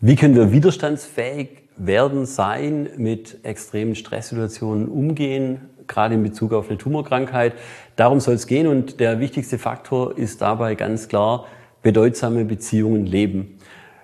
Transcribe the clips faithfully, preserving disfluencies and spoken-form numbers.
Wie können wir widerstandsfähig werden, sein, mit extremen Stresssituationen umgehen, gerade in Bezug auf eine Tumorkrankheit? Darum soll es gehen und der wichtigste Faktor ist dabei ganz klar bedeutsame Beziehungen leben.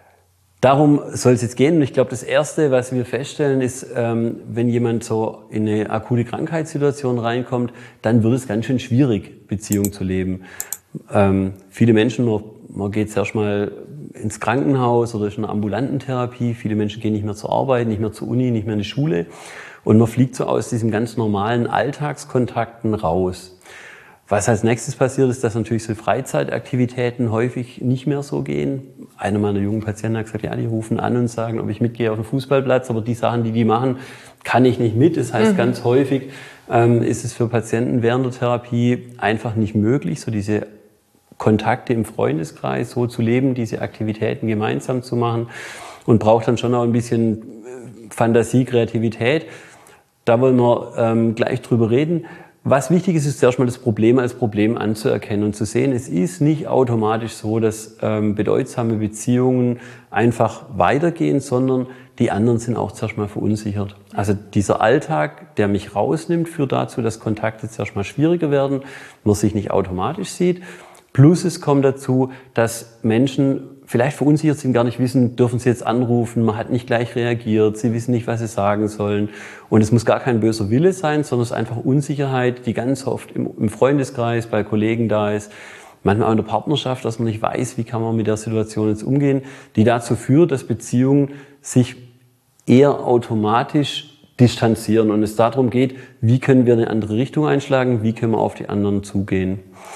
Darum soll es jetzt gehen und ich glaube, das Erste, was wir feststellen, ist, ähm, wenn jemand so in eine akute Krankheitssituation reinkommt, dann wird es ganz schön schwierig, Beziehungen zu leben. Ähm, viele Menschen, man, man geht zuerst mal ins Krankenhaus oder ist in einer ambulanten Therapie, viele Menschen gehen nicht mehr zur Arbeit, nicht mehr zur Uni, nicht mehr in die Schule und man fliegt so aus diesen ganz normalen Alltagskontakten raus. Was als nächstes passiert, ist, dass natürlich so Freizeitaktivitäten häufig nicht mehr so gehen. Einer meiner jungen Patienten hat gesagt, ja, die rufen an und sagen, ob ich mitgehe auf den Fußballplatz, aber die Sachen, die die machen, kann ich nicht mit. Das heißt, mhm. ganz häufig ähm, ist es für Patienten während der Therapie einfach nicht möglich, so diese Kontakte im Freundeskreis so zu leben, diese Aktivitäten gemeinsam zu machen und braucht dann schon auch ein bisschen Fantasie, Kreativität. Da wollen wir ähm, gleich drüber reden. Was wichtig ist, ist zuerst mal das Problem als Problem anzuerkennen und zu sehen, es ist nicht automatisch so, dass ähm, bedeutsame Beziehungen einfach weitergehen, sondern die anderen sind auch zuerst mal verunsichert. Also dieser Alltag, der mich rausnimmt, führt dazu, dass Kontakte zuerst mal schwieriger werden, man sich nicht automatisch sieht. Plus es kommt dazu, dass Menschen vielleicht verunsichert sind, gar nicht wissen, dürfen sie jetzt anrufen, man hat nicht gleich reagiert, sie wissen nicht, was sie sagen sollen. Und es muss gar kein böser Wille sein, sondern es ist einfach Unsicherheit, die ganz oft im, im Freundeskreis, bei Kollegen da ist, manchmal auch in der Partnerschaft, dass man nicht weiß, wie kann man mit der Situation jetzt umgehen, die dazu führt, dass Beziehungen sich eher automatisch distanzieren und es darum geht, wie können wir eine andere Richtung einschlagen, wie können wir auf die anderen zugehen.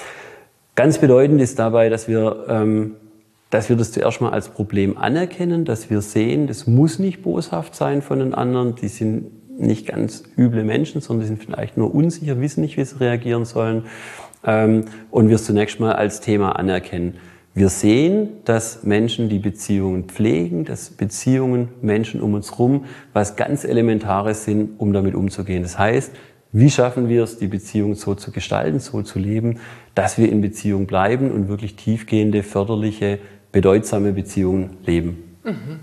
Ganz bedeutend ist dabei, dass wir, ähm, dass wir das zuerst mal als Problem anerkennen, dass wir sehen, das muss nicht boshaft sein von den anderen, die sind nicht ganz üble Menschen, sondern die sind vielleicht nur unsicher, wissen nicht, wie sie reagieren sollen. Ähm, und wir es zunächst mal als Thema anerkennen. Wir sehen, dass Menschen die Beziehungen pflegen, dass Beziehungen, Menschen um uns herum, was ganz Elementares sind, um damit umzugehen. Das heißt, wie schaffen wir es, die Beziehung so zu gestalten, so zu leben, dass wir in Beziehung bleiben und wirklich tiefgehende, förderliche, bedeutsame Beziehungen leben? Mhm.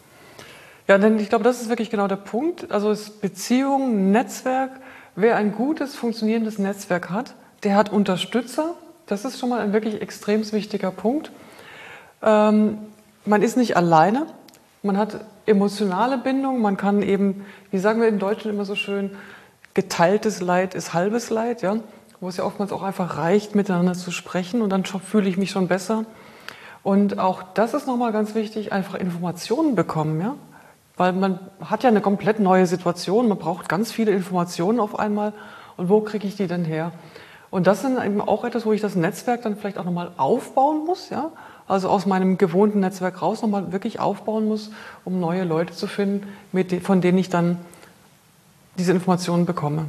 Ja, denn ich glaube, das ist wirklich genau der Punkt. Also ist Beziehung, Netzwerk. Wer ein gutes, funktionierendes Netzwerk hat, der hat Unterstützer. Das ist schon mal ein wirklich extrem wichtiger Punkt. Ähm, man ist nicht alleine. Man hat emotionale Bindung. Man kann eben, wie sagen wir im Deutschen immer so schön, geteiltes Leid ist halbes Leid, ja, wo es ja oftmals auch einfach reicht, miteinander zu sprechen und dann fühle ich mich schon besser. Und auch das ist nochmal ganz wichtig, einfach Informationen bekommen, ja, weil man hat ja eine komplett neue Situation, man braucht ganz viele Informationen auf einmal und wo kriege ich die denn her? Und das ist eben auch etwas, wo ich das Netzwerk dann vielleicht auch nochmal aufbauen muss, ja, also aus meinem gewohnten Netzwerk raus nochmal wirklich aufbauen muss, um neue Leute zu finden, mit de- von denen ich dann diese Informationen bekomme.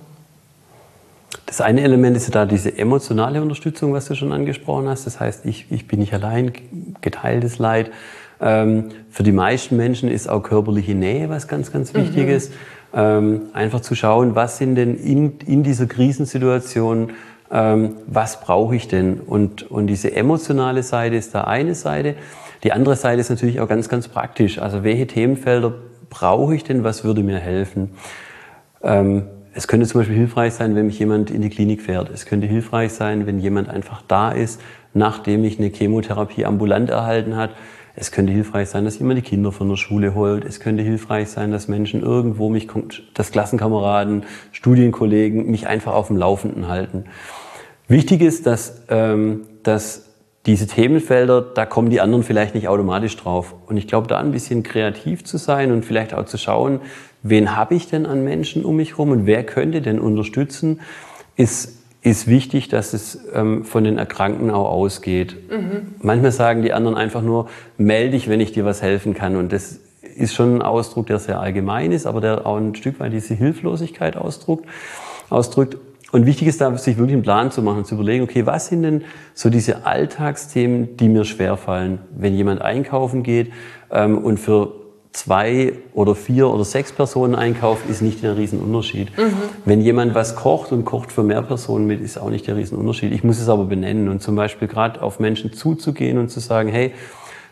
Das eine Element ist ja da diese emotionale Unterstützung, was du schon angesprochen hast. Das heißt, ich, ich bin nicht allein, geteiltes Leid. Ähm, für die meisten Menschen ist auch körperliche Nähe was ganz, ganz Wichtiges. Mhm. Ähm, einfach zu schauen, was sind denn in, in dieser Krisensituation, ähm, was brauche ich denn? Und, und diese emotionale Seite ist da eine Seite. Die andere Seite ist natürlich auch ganz, ganz praktisch. Also welche Themenfelder brauche ich denn, was würde mir helfen? Ähm, es könnte zum Beispiel hilfreich sein, wenn mich jemand in die Klinik fährt. Es könnte hilfreich sein, wenn jemand einfach da ist, nachdem ich eine Chemotherapie ambulant erhalten hat. Es könnte hilfreich sein, dass jemand die Kinder von der Schule holt. Es könnte hilfreich sein, dass Menschen irgendwo mich, dass Klassenkameraden, Studienkollegen mich einfach auf dem Laufenden halten. Wichtig ist, dass, ähm, dass diese Themenfelder, da kommen die anderen vielleicht nicht automatisch drauf. Und ich glaube, da ein bisschen kreativ zu sein und vielleicht auch zu schauen, wen habe ich denn an Menschen um mich herum und wer könnte denn unterstützen, ist, ist wichtig, dass es ähm, von den Erkrankten auch ausgeht. Mhm. Manchmal sagen die anderen einfach nur, melde dich, wenn ich dir was helfen kann. Und das ist schon ein Ausdruck, der sehr allgemein ist, aber der auch ein Stück weit diese Hilflosigkeit ausdrückt. ausdrückt. Und wichtig ist da, sich wirklich einen Plan zu machen, zu überlegen, okay, was sind denn so diese Alltagsthemen, die mir schwerfallen, wenn jemand einkaufen geht ähm, und für zwei oder vier oder sechs Personen einkauft, ist nicht der Riesenunterschied. Mhm. Wenn jemand was kocht und kocht für mehr Personen mit, ist auch nicht der Riesenunterschied. Ich muss es aber benennen und zum Beispiel gerade auf Menschen zuzugehen und zu sagen, hey,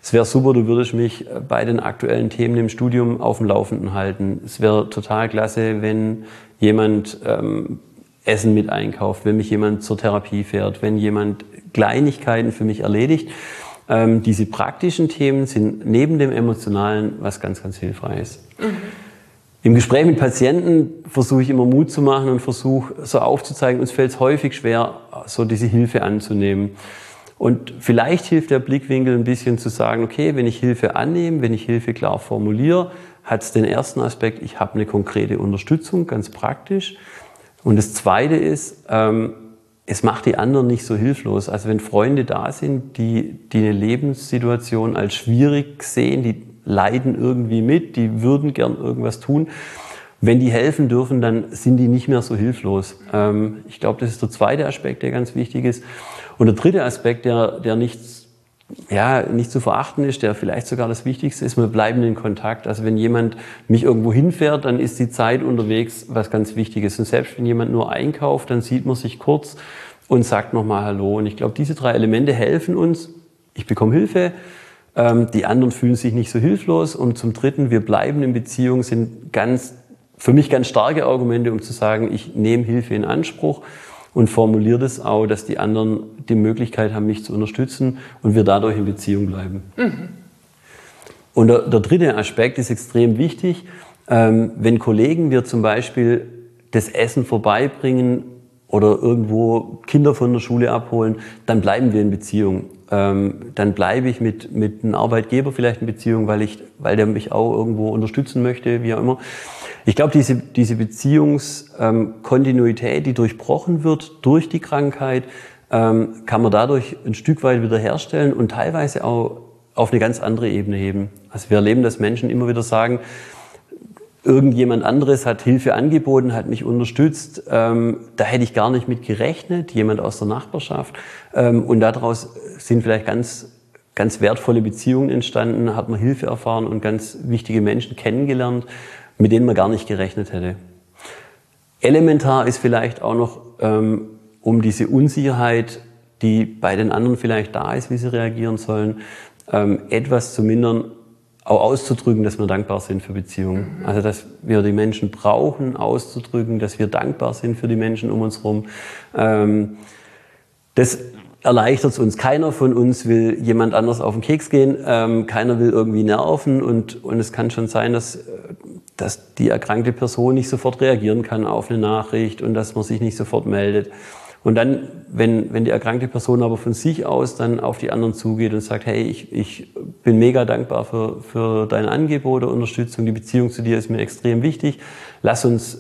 es wäre super, du würdest mich bei den aktuellen Themen im Studium auf dem Laufenden halten. Es wäre total klasse, wenn jemand ähm, Essen mit einkauft, wenn mich jemand zur Therapie fährt, wenn jemand Kleinigkeiten für mich erledigt. Ähm, diese praktischen Themen sind neben dem Emotionalen was ganz, ganz Hilfreiches. Mhm. Im Gespräch mit Patienten versuche ich immer Mut zu machen und versuche so aufzuzeigen, uns fällt es häufig schwer, so diese Hilfe anzunehmen. Und vielleicht hilft der Blickwinkel ein bisschen zu sagen, okay, wenn ich Hilfe annehme, wenn ich Hilfe klar formuliere, hat es den ersten Aspekt, ich habe eine konkrete Unterstützung, ganz praktisch. Und das Zweite ist, ähm, es macht die anderen nicht so hilflos. Also wenn Freunde da sind, die, die eine Lebenssituation als schwierig sehen, die leiden irgendwie mit, die würden gern irgendwas tun. Wenn die helfen dürfen, dann sind die nicht mehr so hilflos. Ähm, ich glaube, das ist der zweite Aspekt, der ganz wichtig ist. Und der dritte Aspekt, der, der nicht, ja, nicht zu verachten ist, der vielleicht sogar das Wichtigste ist, wir bleiben in Kontakt. Also wenn jemand mich irgendwo hinfährt, dann ist die Zeit unterwegs was ganz Wichtiges. Und selbst wenn jemand nur einkauft, dann sieht man sich kurz und sagt nochmal Hallo. Und ich glaube, diese drei Elemente helfen uns. Ich bekomme Hilfe, ähm, die anderen fühlen sich nicht so hilflos. Und zum Dritten, wir bleiben in Beziehung, sind ganz, für mich ganz starke Argumente, um zu sagen, ich nehme Hilfe in Anspruch und formuliere das auch, dass die anderen die Möglichkeit haben, mich zu unterstützen und wir dadurch in Beziehung bleiben. Mhm. Und der, der dritte Aspekt ist extrem wichtig. Ähm, wenn Kollegen wir zum Beispiel das Essen vorbeibringen oder irgendwo Kinder von der Schule abholen, dann bleiben wir in Beziehung. Ähm, dann bleibe ich mit, mit einem Arbeitgeber vielleicht in Beziehung, weil, ich, weil der mich auch irgendwo unterstützen möchte, wie auch immer. Ich glaube, diese, diese Beziehungskontinuität, ähm, die durchbrochen wird durch die Krankheit, ähm, kann man dadurch ein Stück weit wiederherstellen und teilweise auch auf eine ganz andere Ebene heben. Also wir erleben, dass Menschen immer wieder sagen, irgendjemand anderes hat Hilfe angeboten, hat mich unterstützt, ähm, da hätte ich gar nicht mit gerechnet, jemand aus der Nachbarschaft. Ähm, und daraus sind vielleicht ganz, ganz wertvolle Beziehungen entstanden, hat man Hilfe erfahren und ganz wichtige Menschen kennengelernt, mit denen man gar nicht gerechnet hätte. Elementar ist vielleicht auch noch, ähm, um diese Unsicherheit, die bei den anderen vielleicht da ist, wie sie reagieren sollen, ähm, etwas zu mindern, auch auszudrücken, dass wir dankbar sind für Beziehungen. Also, dass wir die Menschen brauchen, auszudrücken, dass wir dankbar sind für die Menschen um uns herum. Ähm, das erleichtert es uns. Keiner von uns will jemand anders auf den Keks gehen. Ähm, keiner will irgendwie nerven. Und, und es kann schon sein, dass, dass die erkrankte Person nicht sofort reagieren kann auf eine Nachricht und dass man sich nicht sofort meldet. Und dann, wenn, wenn die erkrankte Person aber von sich aus dann auf die anderen zugeht und sagt, hey, ich, ich bin mega dankbar für, für dein Angebot der Unterstützung, die Beziehung zu dir ist mir extrem wichtig, lass uns,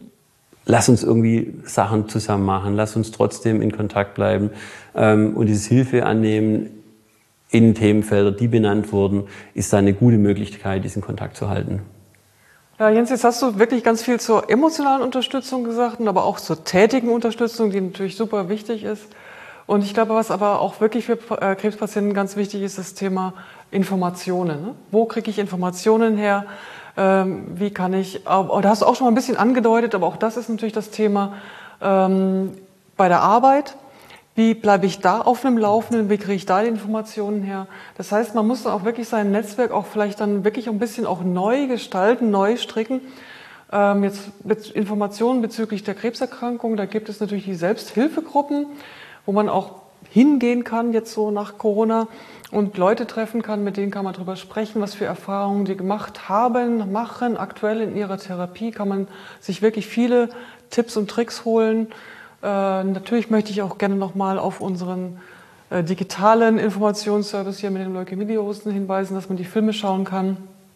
lass uns irgendwie Sachen zusammen machen, lass uns trotzdem in Kontakt bleiben ähm, und dieses Hilfe annehmen in Themenfelder, die benannt wurden, ist da eine gute Möglichkeit, diesen Kontakt zu halten. Ja, Jens, jetzt hast du wirklich ganz viel zur emotionalen Unterstützung gesagt, aber auch zur tätigen Unterstützung, die natürlich super wichtig ist. Und ich glaube, was aber auch wirklich für Krebspatienten ganz wichtig ist, das Thema Informationen. Ne? Wo kriege ich Informationen her? Ähm, wie kann ich, oh, da hast du auch schon mal ein bisschen angedeutet, aber auch das ist natürlich das Thema ähm, bei der Arbeit. Wie bleibe ich da auf dem Laufenden? Wie kriege ich da die Informationen her? Das heißt, man muss dann auch wirklich sein Netzwerk auch vielleicht dann wirklich ein bisschen auch neu gestalten, neu stricken. Ähm, jetzt mit Informationen bezüglich der Krebserkrankung, da gibt es natürlich die Selbsthilfegruppen, wo man auch hingehen kann, jetzt so nach Corona, und Leute treffen kann, mit denen kann man darüber sprechen, was für Erfahrungen die gemacht haben, machen. Aktuell in ihrer Therapie kann man sich wirklich viele Tipps und Tricks holen. Äh, natürlich möchte ich auch gerne nochmal auf unseren äh, digitalen Informationsservice hier mit den Leukämie-Diagnosen hinweisen, dass man die Filme schauen kann.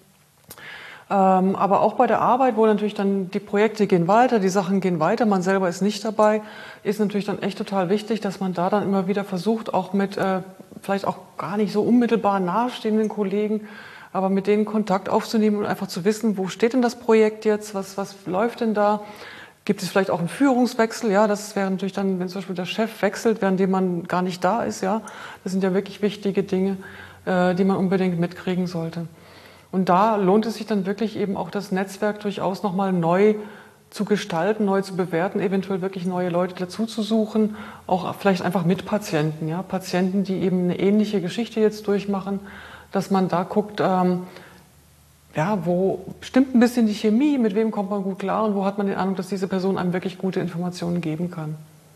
Ähm, aber auch bei der Arbeit, wo natürlich dann die Projekte gehen weiter, die Sachen gehen weiter, man selber ist nicht dabei, ist natürlich dann echt total wichtig, dass man da dann immer wieder versucht, auch mit äh, vielleicht auch gar nicht so unmittelbar nahestehenden Kollegen, aber mit denen Kontakt aufzunehmen und einfach zu wissen, wo steht denn das Projekt jetzt, was, was läuft denn da? Gibt es vielleicht auch einen Führungswechsel? Ja, das wäre natürlich dann, wenn zum Beispiel der Chef wechselt, während man gar nicht da ist. Ja, das sind ja wirklich wichtige Dinge, äh, die man unbedingt mitkriegen sollte. Und da lohnt es sich dann wirklich eben auch das Netzwerk durchaus nochmal neu zu gestalten, neu zu bewerten, eventuell wirklich neue Leute dazu zu suchen, auch vielleicht einfach mit Patienten, ja, Patienten, die eben eine ähnliche Geschichte jetzt durchmachen, dass man da guckt, ähm, ja, wo stimmt ein bisschen die Chemie, mit wem kommt man gut klar und wo hat man den Eindruck, dass diese Person einem wirklich gute Informationen geben kann.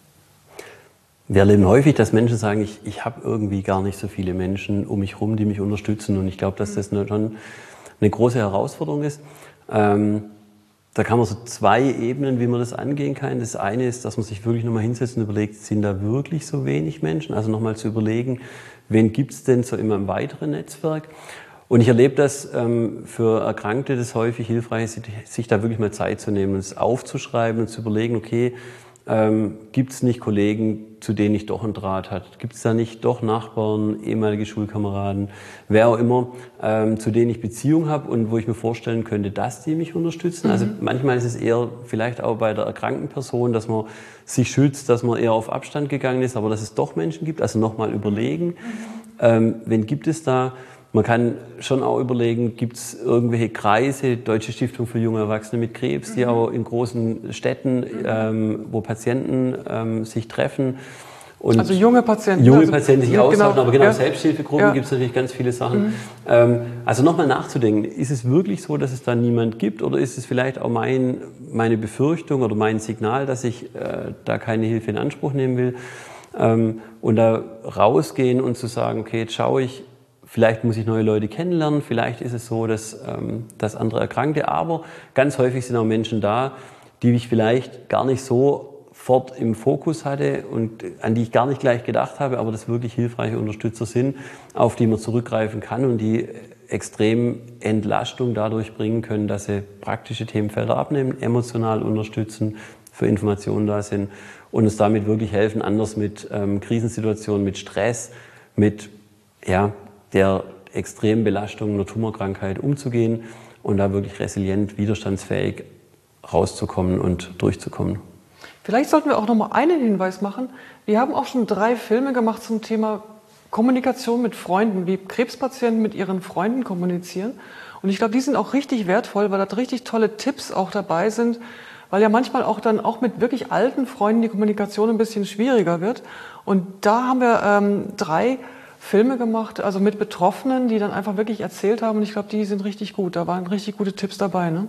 Wir erleben häufig, dass Menschen sagen, ich, ich habe irgendwie gar nicht so viele Menschen um mich herum, die mich unterstützen. Und ich glaube, dass das schon eine große Herausforderung ist. Ähm, da kann man so zwei Ebenen, wie man das angehen kann. Das eine ist, dass man sich wirklich nochmal hinsetzt und überlegt, sind da wirklich so wenig Menschen? Also nochmal zu überlegen, wen gibt es denn so in meinem weiteren Netzwerk? Und ich erlebe das ähm, für Erkrankte, das häufig hilfreich ist, sich da wirklich mal Zeit zu nehmen und es aufzuschreiben und zu überlegen, okay, ähm, gibt es nicht Kollegen, zu denen ich doch einen Draht habe? Gibt es da nicht doch Nachbarn, ehemalige Schulkameraden, wer auch immer, ähm, zu denen ich Beziehung habe und wo ich mir vorstellen könnte, dass die mich unterstützen? Mhm. Also manchmal ist es eher vielleicht auch bei der erkrankten Person, dass man sich schützt, dass man eher auf Abstand gegangen ist, aber dass es doch Menschen gibt. Also nochmal überlegen, mhm. ähm, wen gibt es da? Man kann schon auch überlegen, gibt es irgendwelche Kreise, Deutsche Stiftung für junge Erwachsene mit Krebs, die mhm. auch in großen Städten, ähm, wo Patienten ähm, sich treffen. Und also junge Patienten. Junge also, Patienten sich austauschen, genau, aber genau, ja. Selbsthilfegruppen ja. gibt es natürlich ganz viele Sachen. Mhm. Ähm, also nochmal nachzudenken, ist es wirklich so, dass es da niemand gibt oder ist es vielleicht auch mein, meine Befürchtung oder mein Signal, dass ich äh, da keine Hilfe in Anspruch nehmen will? Ähm, und da rausgehen und zu sagen, okay, jetzt schaue ich, vielleicht muss ich neue Leute kennenlernen, vielleicht ist es so, dass, ähm, dass andere Erkrankte, aber ganz häufig sind auch Menschen da, die ich vielleicht gar nicht sofort im Fokus hatte und an die ich gar nicht gleich gedacht habe, aber das wirklich hilfreiche Unterstützer sind, auf die man zurückgreifen kann und die extrem Entlastung dadurch bringen können, dass sie praktische Themenfelder abnehmen, emotional unterstützen, für Informationen da sind und uns damit wirklich helfen, anders mit ähm, Krisensituationen, mit Stress, mit ja, der extremen Belastung einer Tumorkrankheit umzugehen und da wirklich resilient, widerstandsfähig rauszukommen und durchzukommen. Vielleicht sollten wir auch noch mal einen Hinweis machen. Wir haben auch schon drei Filme gemacht zum Thema Kommunikation mit Freunden, wie Krebspatienten mit ihren Freunden kommunizieren. Und ich glaube, die sind auch richtig wertvoll, weil da richtig tolle Tipps auch dabei sind, weil ja manchmal auch dann auch mit wirklich alten Freunden die Kommunikation ein bisschen schwieriger wird. Und da haben wir ähm, drei Filme gemacht, also mit Betroffenen, die dann einfach wirklich erzählt haben. Und ich glaube, die sind richtig gut. Da waren richtig gute Tipps dabei, ne?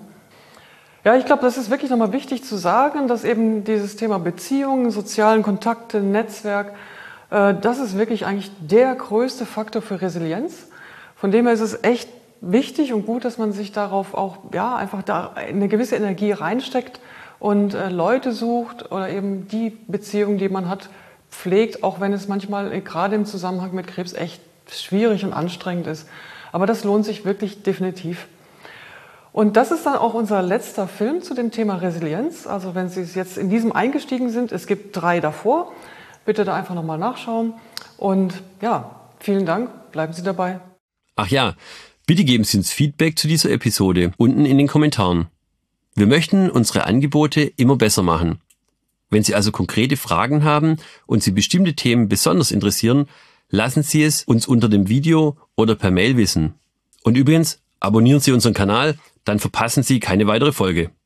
Ja, ich glaube, das ist wirklich nochmal wichtig zu sagen, dass eben dieses Thema Beziehungen, sozialen Kontakte, Netzwerk, äh, das ist wirklich eigentlich der größte Faktor für Resilienz. Von dem her ist es echt wichtig und gut, dass man sich darauf auch, ja, einfach da eine gewisse Energie reinsteckt und äh, Leute sucht oder eben die Beziehungen, die man hat, pflegt, auch wenn es manchmal äh, gerade im Zusammenhang mit Krebs echt schwierig und anstrengend ist. Aber das lohnt sich wirklich definitiv. Und das ist dann auch unser letzter Film zu dem Thema Resilienz. Also wenn Sie jetzt in diesem eingestiegen sind, es gibt drei davor, bitte da einfach nochmal nachschauen. Und ja, vielen Dank, bleiben Sie dabei. Ach ja, bitte geben Sie uns Feedback zu dieser Episode unten in den Kommentaren. Wir möchten unsere Angebote immer besser machen. Wenn Sie also konkrete Fragen haben und Sie bestimmte Themen besonders interessieren, lassen Sie es uns unter dem Video oder per Mail wissen. Und übrigens, abonnieren Sie unseren Kanal, dann verpassen Sie keine weitere Folge.